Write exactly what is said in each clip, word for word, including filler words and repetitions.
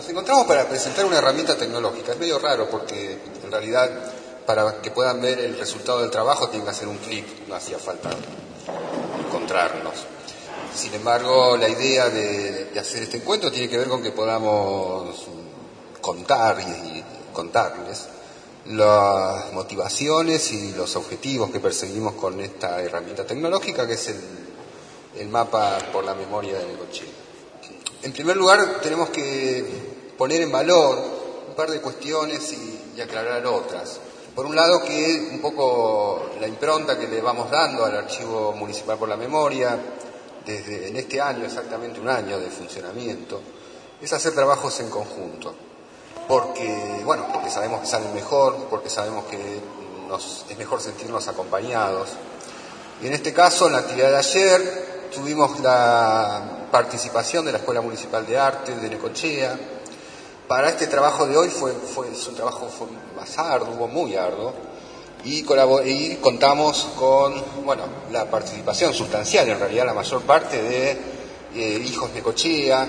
nos encontramos para presentar una herramienta tecnológica. Es medio raro porque en realidad para que puedan ver el resultado del trabajo tienen que hacer un clic, no hacía falta encontrarnos. Sin embargo, la idea de, de hacer este encuentro tiene que ver con que podamos contar y, y contarles las motivaciones y los objetivos que perseguimos con esta herramienta tecnológica que es el, el mapa por la memoria de Necochea. En primer lugar, tenemos que poner en valor un par de cuestiones y, y aclarar otras. Por un lado, que un poco la impronta que le vamos dando al Archivo Municipal por la Memoria, desde en este año, exactamente un año de funcionamiento, es hacer trabajos en conjunto. Porque, bueno, porque sabemos que salen mejor, porque sabemos que nos, es mejor sentirnos acompañados. Y en este caso, en la actividad de ayer, tuvimos la participación de la Escuela Municipal de Arte de Necochea. Para este trabajo de hoy fue, fue un trabajo fue más arduo, muy arduo, y, y contamos con, bueno, la participación sustancial, en realidad la mayor parte de eh, Hijos Necochea,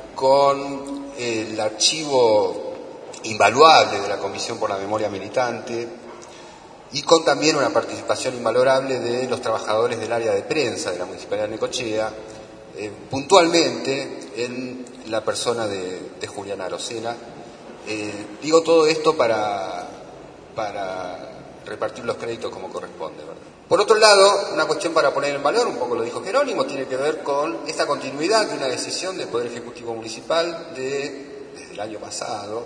con eh, el archivo invaluable de la Comisión por la Memoria Militante, y con también una participación invalorable de los trabajadores del área de prensa de la Municipalidad de Necochea, eh, puntualmente en la persona de, de Juliana Arocena. Eh, digo todo esto para, para repartir los créditos como corresponde, ¿verdad? Por otro lado, una cuestión para poner en valor, un poco lo dijo Jerónimo, tiene que ver con esta continuidad de una decisión del Poder Ejecutivo Municipal de, desde el año pasado,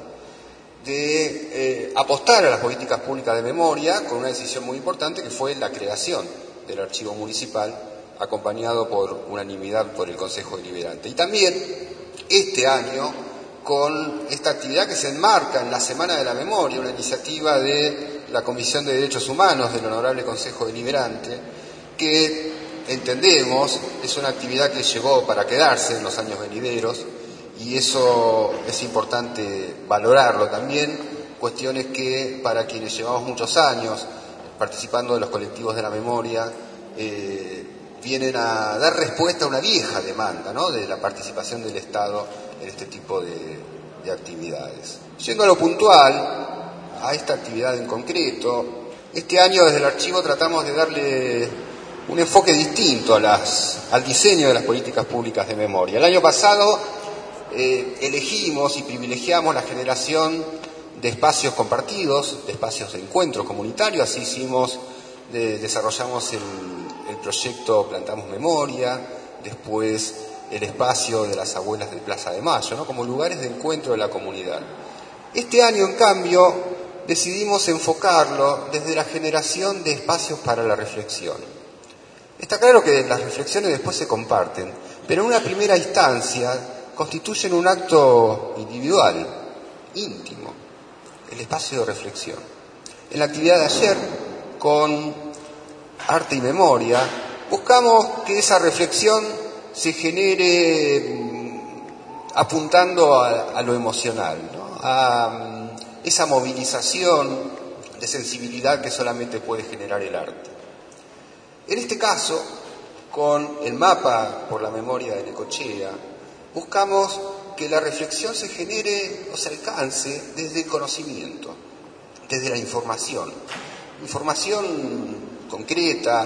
de eh, apostar a las políticas públicas de memoria con una decisión muy importante que fue la creación del Archivo Municipal, acompañado por unanimidad por el Consejo Deliberante. Y también este año con esta actividad que se enmarca en la Semana de la Memoria, una iniciativa de la Comisión de Derechos Humanos del Honorable Consejo Deliberante, que entendemos es una actividad que llegó para quedarse en los años venideros, y eso es importante valorarlo también, cuestiones que para quienes llevamos muchos años participando de los colectivos de la memoria, eh, vienen a dar respuesta a una vieja demanda, ¿no?, de la participación del Estado en este tipo de, de actividades. Yendo a lo puntual, a esta actividad en concreto, este año desde el archivo tratamos de darle un enfoque distinto a las, al diseño de las políticas públicas de memoria. El año pasado eh, elegimos y privilegiamos la generación de espacios compartidos, de espacios de encuentro comunitario, así hicimos, de, desarrollamos el el proyecto Plantamos Memoria, después el espacio de las abuelas de Plaza de Mayo, ¿no?, como lugares de encuentro de la comunidad. Este año, en cambio, decidimos enfocarlo desde la generación de espacios para la reflexión. Está claro que las reflexiones después se comparten, pero en una primera instancia constituyen un acto individual, íntimo, el espacio de reflexión. En la actividad de ayer, con Arte y Memoria, buscamos que esa reflexión se genere mmm, apuntando a, a lo emocional, ¿no?, a um, esa movilización de sensibilidad que solamente puede generar el arte. En este caso, con el mapa por la memoria de Necochea, buscamos que la reflexión se genere o se alcance desde el conocimiento, desde la información. Información concreta,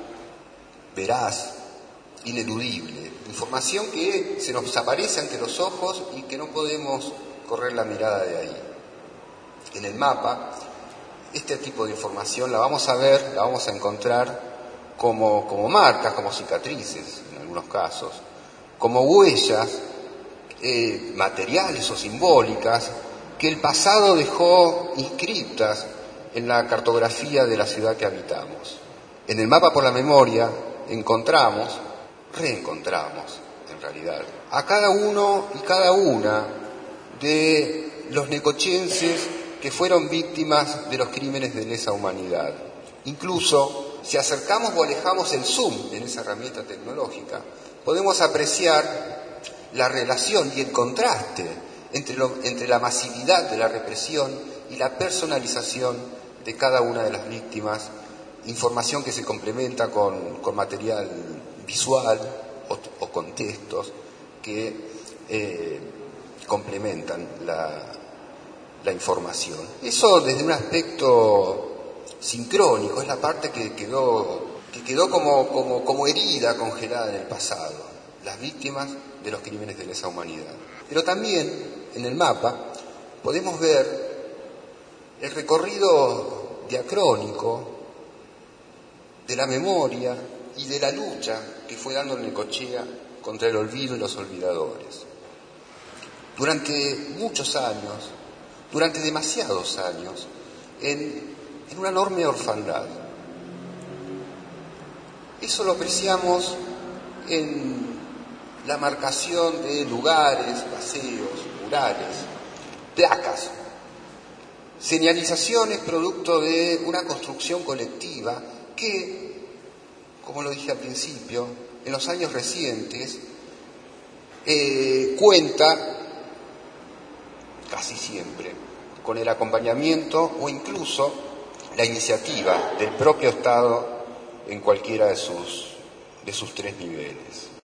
veraz, ineludible, información que se nos aparece ante los ojos y que no podemos correr la mirada de ahí. En el mapa, este tipo de información la vamos a ver, la vamos a encontrar como, como marcas, como cicatrices en algunos casos, como huellas eh, materiales o simbólicas que el pasado dejó inscriptas en la cartografía de la ciudad que habitamos. En el mapa por la memoria encontramos, reencontramos en realidad, a cada uno y cada una de los necochenses que fueron víctimas de los crímenes de lesa humanidad. Incluso, si acercamos o alejamos el zoom en esa herramienta tecnológica, podemos apreciar la relación y el contraste entre, lo, entre la masividad de la represión y la personalización de cada una de las víctimas, información que se complementa con, con material visual o, o con textos que eh, complementan la, la información. Eso desde un aspecto sincrónico, es la parte que quedó, que quedó como, como, como herida congelada en el pasado, las víctimas de los crímenes de lesa humanidad. Pero también en el mapa podemos ver el recorrido diacrónico de la memoria y de la lucha que fue dando Necochea contra el olvido y los olvidadores. Durante muchos años, durante demasiados años, en, en una enorme orfandad. Eso lo apreciamos en la marcación de lugares, paseos, murales, placas, señalizaciones producto de una construcción colectiva que, como lo dije al principio, en los años recientes eh, cuenta casi siempre con el acompañamiento o incluso la iniciativa del propio Estado en cualquiera de sus, de sus tres niveles.